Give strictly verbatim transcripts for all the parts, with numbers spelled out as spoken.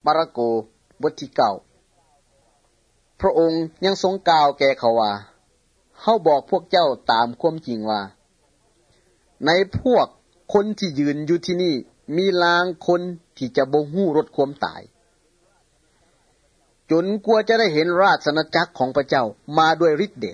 มาระโกบทที่เก้าพระองค์ยังทรงกล่าวแก่เขาว่าเฮาบอกพวกเจ้าตามความจริงว่าในพวกคนที่ยืนอยู่ที่นี่มีลางคนที่จะบ่ฮู้รสความตายจนกว่าจะได้เห็นราชอาณาจักรของพระเจ้ามาด้วยฤทธิ์เดช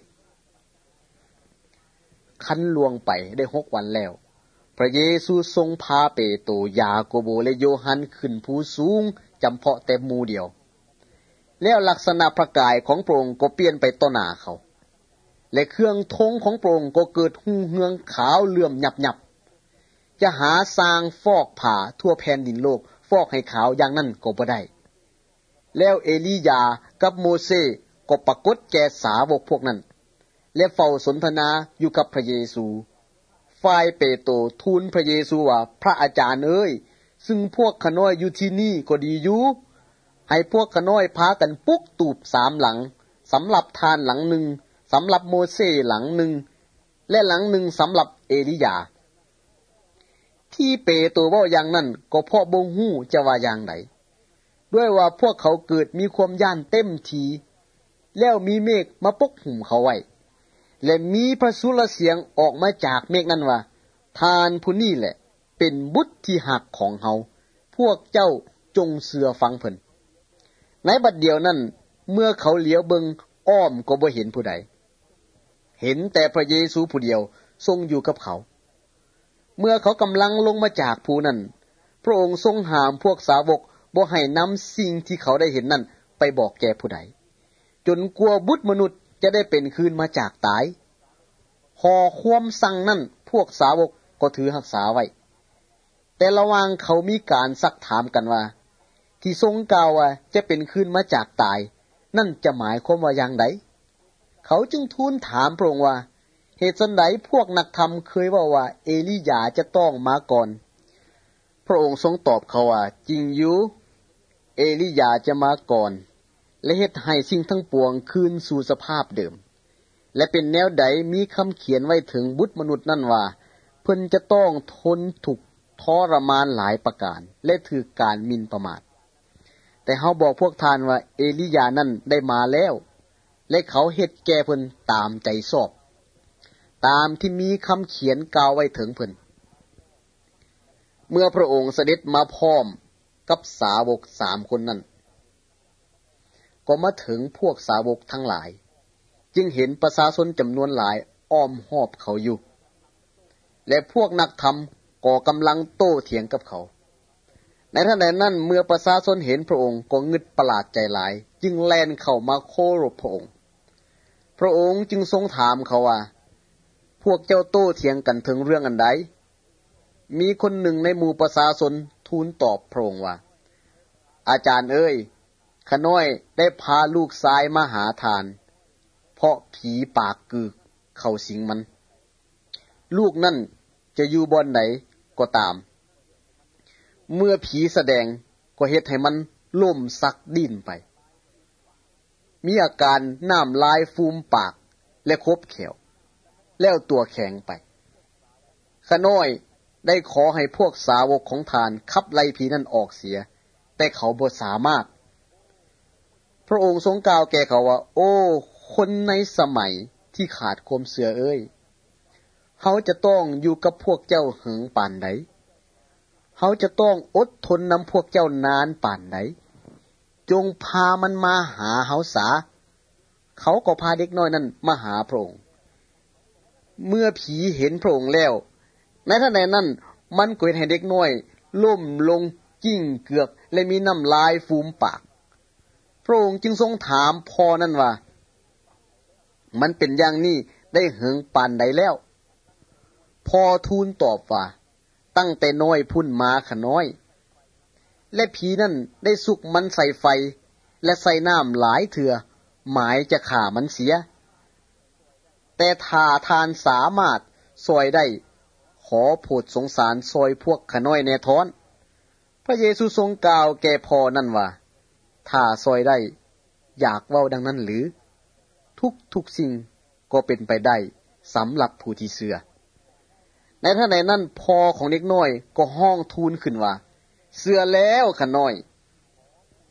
คันล่วงไปได้หกวันแล้วพระเยซูทรงพาเปโตรยาโคโบและโยฮันขึ้นภูสูงจำเพาะแต่หมู่เดียวแล้วลักษณะพระกายของพระองค์ก็เปลี่ยนไปต่อหน้าเขาและเครื่องธงของพระองค์ก็เกิดหูเหืองขาวเหลื่อมหยับๆจะหาสร้างฟอกผ่าทั่วแผ่นดินโลกฟอกให้ขาวอย่างนั้นก็บ่ได้แล้วเอลียากับโมเสสก็ปรากฏแก่สาวกพวกนั้นและเฝ้าสนทนาอยู่กับพระเยซูฝ่ายเปโตรทูลพระเยซูว่าพระอาจารย์เอ้ยซึ่งพวกข้าน้อยอยู่ที่นี่ก็ดีอยู่ให้พวกข้าน้อยพากันปุกตูบสามหลังสำหรับทานหลังหนึ่งสำหรับโมเสสหลังหนึ่งและหลังหนึ่งสำหรับเอลียาที่เปโตรเว้าอย่างนั้นก็เพราะบ่ฮู้จะว่าอย่างไดด้วยว่าพวกเขาเกิดมีความย่านเต็มทีแล้วมีเมฆมาปกหุ้มเขาไว้และมีพระสุรเสียงออกมาจากเมฆนั้นว่าทานผู้นี้แหละเป็นบุตรที่หักของเฮาพวกเจ้าจงเชื่อฟังเพิ่นในบัดเดียวนั้นเมื่อเขาเหลียวเบิงอ้อมก็บ่เห็นผู้ใดเห็นแต่พระเยซูผู้เดียวทรงอยู่กับเขาเมื่อเขากำลังลงมาจากภูนั้นพระองค์ทรงห้ามพวกสาวกบ่ให้นำสิ่งที่เขาได้เห็นนั้นไปบอกแก่ผู้ใดจนกลัวบุตรมนุษย์จะได้เป็นคืนมาจากตายหอความสั่งนั้นพวกสาวกก็ถือรักษาไว้แต่ระหว่างเขามีการซักถามกันว่าที่ทรงกล่าวว่าจะเป็นคืนมาจากตายนั่นจะหมายความว่าอย่างไดเขาจึงทูลถามพระองค์ว่าเหตุไฉนพวกนักธรรมเคยว่าว่าเอลียาจะต้องมาก่อนพระองค์ทรงตอบเขาว่าจริงอยู่เอลียาจะมาก่อนและเฮ็ดให้สิ่งทั้งปวงคืนสู่สภาพเดิมและเป็นแนวใดมีคำเขียนไว้ถึงบุตรมนุษย์นั่นว่าเพิ่นจะต้องทนทุกข์ทรมานหลายประการและถูกการหมิ่นประมาทแต่เฮาบอกพวกท่านว่าเอลียานั้นได้มาแล้วและเขาเฮ็ดแก่เพิ่นตามใจชอบตามที่มีคำเขียนกล่าวไว้ถึงเพิ่นเมื่อพระองค์เสด็จมาพร้อมกับสาวกสามคนนั้นก็มาถึงพวกสาวกทั้งหลายจึงเห็นประชาชนจำนวนหลายอ้อมหอบเขาอยู่และพวกนักธรรมก็กำลังโต้เถียงกับเขาในทันใดนั้นเมื่อประชาชนเห็นพระองค์ก็งึดประหลาดใจหลายจึงแล่นเข้ามาโครบพระองค์พระองค์จึงทรงถามเขาว่าพวกเจ้าโต้เถียงกันถึงเรื่องอันใดมีคนหนึ่งในหมู่ประชาชนทูลตอบพระองค์ว่าอาจารย์เอ้ยข้าน้อยได้พาลูกชายมาหาทานเพราะผีปากกึกเข้าสิงมันลูกนั่นจะอยู่บ่อนไหนก็ตามเมื่อผีแสดงก็เฮ็ดให้มันล่มสักดิ้นไปมีอาการน้ำลายฟูมปากและคบแขวแล้วตัวแข็งไปข้าน้อยได้ขอให้พวกสาวกของทานขับไล่ผีนั้นออกเสียแต่เขาบ่สามารถพระองค์ทรงกล่าวแก่เขาว่าโอ้คนในสมัยที่ขาดความเชื่อเอ้ยเฮาจะต้องอยู่กับพวกเจ้าหึงปานใดเฮาจะต้องอดทนนำพวกเจ้านานปานใดจงพามันมาหาเฮาสาเขาก็พาเด็กน้อยนั้นมาหาพระองค์เมื่อผีเห็นพระองค์แล้วในทันใดนั้นมันก็เฮ็ดให้เด็กน้อยล้มลงกิ้งเกือกและมีน้ำลายฟูมปากพระองค์จึงทรงถามพ่อนั้นว่ามันเป็นอย่างนี้ได้หึงปานใดแล้วพ่อทูลตอบว่าตั้งแต่น้อยพุ่นมาขะน้อยและผีนั่นได้สุกมันใส่ไฟและใส่น้ำหลายเถื่อหมายจะฆ่ามันเสียแต่ถ้าทานสามารถช่วยได้ขอโปรดสงสารช่วยพวกขะน้อยแน่ท้อนพระเยซูทรงกล่าวแก่พ่อนั่นว่าถ้าช่วยได้อยากเว้าดังนั้นหรือทุกทุกสิ่งก็เป็นไปได้สำหรับผู้ที่เชื่อในท่านใดนั้นพ่อของเด็กน้อยก็ห้องทูลขึ้นว่าเชื่อแล้วขะน้อย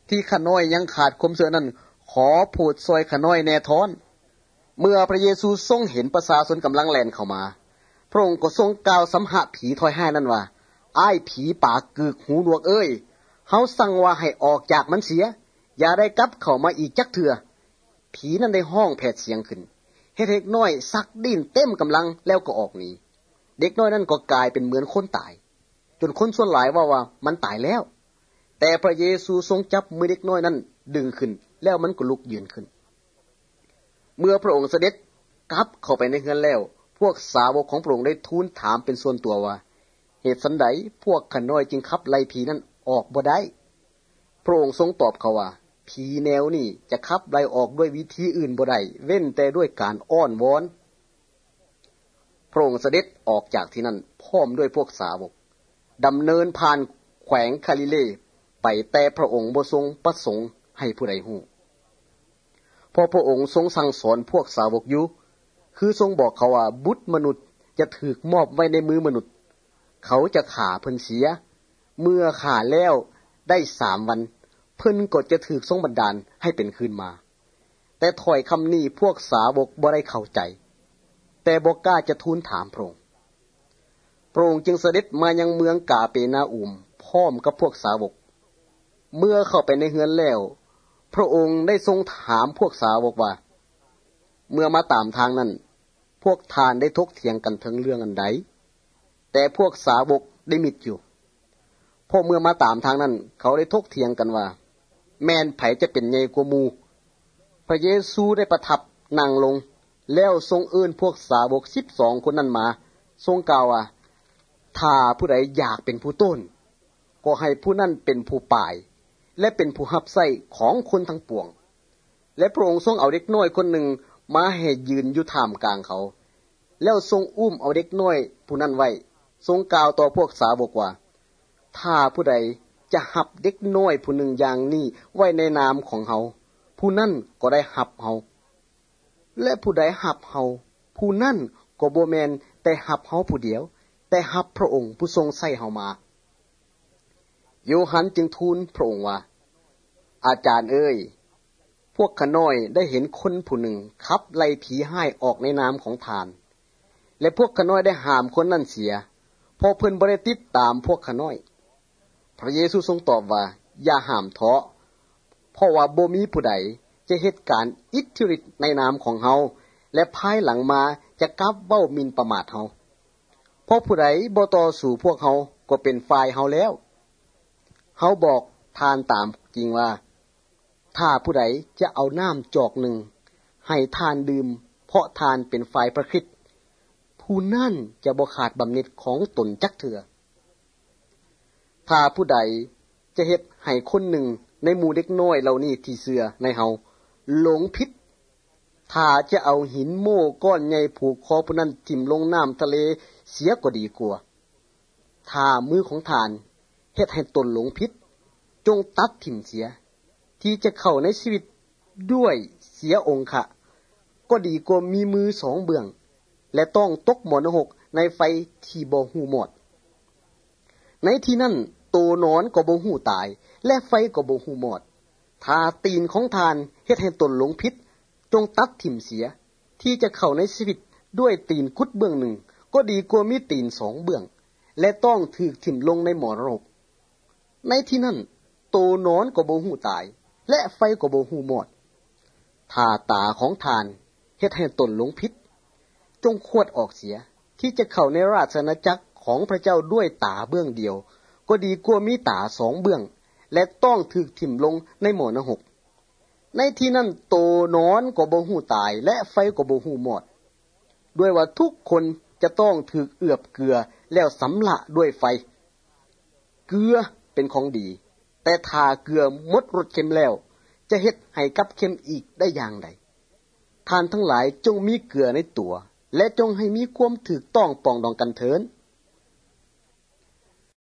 ที่ข้าน้อยยังขาดความเชื่อนั้นขอโปรดซอยข้าน้อยแน่ทอนเมื่อพระเยซูทรงเห็นประชาชนกำลังแล่นเข้ามาพระองค์ก็ทรงกล่าวสำหะผีถอยห้านั้นว่าอ้ายผีปากกึกหูหนวกเอ้ยเฮาสั่งว่าให้ออกจากมันเสียอย่าได้กลับเข้ามาอีกจักเทื่อผีนั้นได้ห้องแผดเสียงขึ้นเฮ็ดเด็กน้อยซักดิ้นเต็มกำลังแล้วก็ออกหนีเด็กน้อยนั้นก็กลายเป็นเหมือนคนตายจนคนส่วนหลายว่าว่ามันตายแล้วแต่พระเยซูทรงจับมือเด็กน้อยนั้นดึงขึ้นแล้วมันก็ลุกยืนขึ้นเมื่อพระองค์เสด็จกลับเข้าไปในเรือนแล้วพวกสาวกของพระองค์ได้ทูลถามเป็นส่วนตัวว่าเหตุสันใดพวกข้าน้อยจึงขับไล่ผีนั้นออกบ่ได้พระองค์ทรงตอบเขาว่าผีแนวนี้จะขับไล่ออกด้วยวิธีอื่นบ่ได้เว้นแต่ด้วยการอ้อนวอนพระองค์เสด็จออกจากที่นั่นพร้อมด้วยพวกสาวกดำเนินผ่านแขวงคาลิเลไปแต่พระองค์บ่ทรงประสงค์ให้ผู้ใดฮู้พอพระองค์ทรงสั่งสอนพวกสาวกอยู่คือทรงบอกเขาว่าบุตรมนุษย์จะถูกมอบไว้ในมือมนุษย์เขาจะฆ่าเพิ่นเสียเมื่อฆ่าแล้วได้สามวันเพิ่นก็จะถูกทรงบันดาลให้เป็นคืนมาแต่ถ้อยคำนี้พวกสาวกบ่ได้เข้าใจแต่บ่กล้าจะทูลถามพระองค์พระองค์จึงเสด็จมายังเมืองกาเปนาอุมพร้อมกับพวกสาวกเมื่อเข้าไปในเฮือนแล้วพระองค์ได้ทรงถามพวกสาวกว่าเมื่อมาตามทางนั้นพวกทานได้ทกเถียงกันถึงเรื่องอันใดแต่พวกสาวกได้มิดอยู่พอเมื่อมาตามทางนั้นเขาได้ทกเถียงกันว่าแม่นไผจะเป็นใหญ่กว่าหมู่พระเยซูได้ประทับนั่งลงแล้วทรงเอิ้นพวกสาวกสิบสองคนนั้นมาทรงกล่าวว่าถ้าผู้ใดอยากเป็นผู้ต้นก็ให้ผู้นั้นเป็นผู้ปลายและเป็นผู้รับใช้ของคนทั้งปวงและพระองค์ทรงเอาเด็กน้อยคนหนึ่งมาให้ยืนอยู่ท่ามกลางเขาแล้วทรงอุ้มเอาเด็กน้อยผู้นั้นไว้ทรงกล่าวต่อพวกสาวกว่าถ้าผู้ใดจะหับเด็กน้อยผู้หนึ่งอย่างนี้ไว้ในนามของเฮาผู้นั้นก็ได้หับเฮาและผู้ใดหับเฮาผู้นั้นก็บ่แม่นแต่หับเฮาผู้เดียวแต่หับพระองค์ผู้ทรงใช้เฮามาโยฮันจึงทูลพระองค์ว่าอาจารย์เอ้ยพวกข้าน้อยได้เห็นคนผู้หนึ่งขับไล่ผีให้ออกในนามของทานและพวกข้าน้อยได้ห้ามคนนั้นเสียเพราะเพิ่นบ่ได้ติดตามพวกข้าน้อยพระเยซูทรงตอบว่าอย่าห้ามท้อเพราะว่าบ่มีผู้ใดจะเฮ็ดการอิทธิฤทธิ์ในนามของเฮาและภายหลังมาจะกลับเว้าหมิ่นประมาทเฮาเพราะผู้ใดบ่ต่อสู้พวกเฮาก็เป็นฝ่ายเฮาแล้วเฮาบอกทานตามจริงว่าถ้าผู้ใดจะเอาน้ำจอกหนึ่งให้ทานดื่มเพราะทานเป็นฝ่ายพระคริสต์ผู้นั้นจะบ่ขาดบำเหน็จของตนจักเทื่อถ้าผู้ใดจะเฮ็ดให้คนหนึ่งในหมู่เด็กน้อยเหล่านี้ที่เชื่อในเฮาหลงผิดถ้าจะเอาหินโม่ก้อนใหญ่ผูกคอผู้นั้นทิ่มลงน้ำทะเลเสียก็ดีกว่าถ้ามือของทานเฮ็ดให้ตนหลงผิดจงตัดทิ่มเสียที่จะเข้าในชีวิตด้วยเสียองค์ค่ะก็ดีกว่ามีมือสองเบื้องและต้องตกหมอนหกในไฟที่บ่ฮู้หมดในที่นั้นโตนอนก็บ่ฮู้ตายและไฟก็บ่ฮู้หมดถ้าตีนของทานเฮ็ดให้ตนหลงผิดจงตัดทิ่มเสียที่จะเข้าในชีวิตด้วยตีนกุดเบื้องหนึ่งก็ดีกว่ามีตีนสองเบื้องและต้องถูกทิ่มลงในหมอนรกในที่นั้นโตนอนก็บ่ฮู้ตายและไฟก็บ่ฮู้หมดถ้าตาของทานเฮ็ดให้ตนหลงผิดจงขวดออกเสียที่จะเข้าในราชอาณาจักรของพระเจ้าด้วยตาเบื้องเดียวก็ดีกว่ามีตาสองเบื้องและต้องถูกทิ่มลงในหม้อนรกในที่นั้นโตนอนก็บ่ฮู้ตายและไฟก็บ่ฮู้หมดด้วยว่าทุกคนจะต้องถูกเอือบเกลือแล้วสำละด้วยไฟเกลือเป็นของดีแต่ถ้าเกลือหมดรสเค็มแล้วจะเฮ็ดให้กลับเค็มอีกได้อย่างใดท่านทั้งหลายจงมีเกลือในตัวและจงให้มีความถูกต้องปรองดองกันเถิด